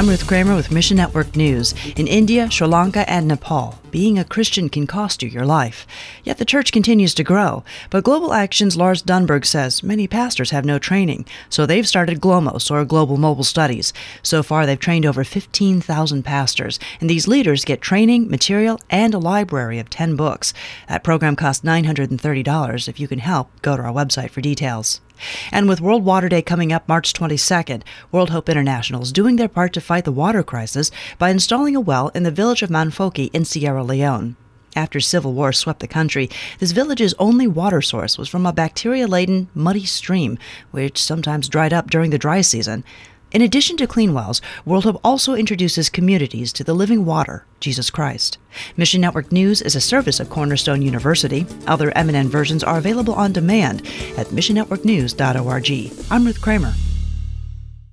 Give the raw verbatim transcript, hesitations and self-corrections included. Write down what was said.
I'm Ruth Kramer with Mission Network News. In India, Sri Lanka, and Nepal, being a Christian can cost you your life. Yet the church continues to grow. But Global Action's Lars Dunberg says many pastors have no training, so they've started GLOMOS, or Global Mobile Studies. So far, they've trained over fifteen thousand pastors, and these leaders get training, material, and a library of ten books. That program costs nine hundred thirty dollars. If you can help, go to our website for details. And with World Water Day coming up March twenty-second, World Hope International is doing their part to fight the water crisis by installing a well in the village of Manfoki in Sierra Leone. After civil war swept the country, this village's only water source was from a bacteria-laden, muddy stream, which sometimes dried up during the dry season. In addition to clean wells, World Hope also introduces communities to the living water, Jesus Christ. Mission Network News is a service of Cornerstone University. Other M N N versions are available on demand at mission network news dot org. I'm Ruth Kramer.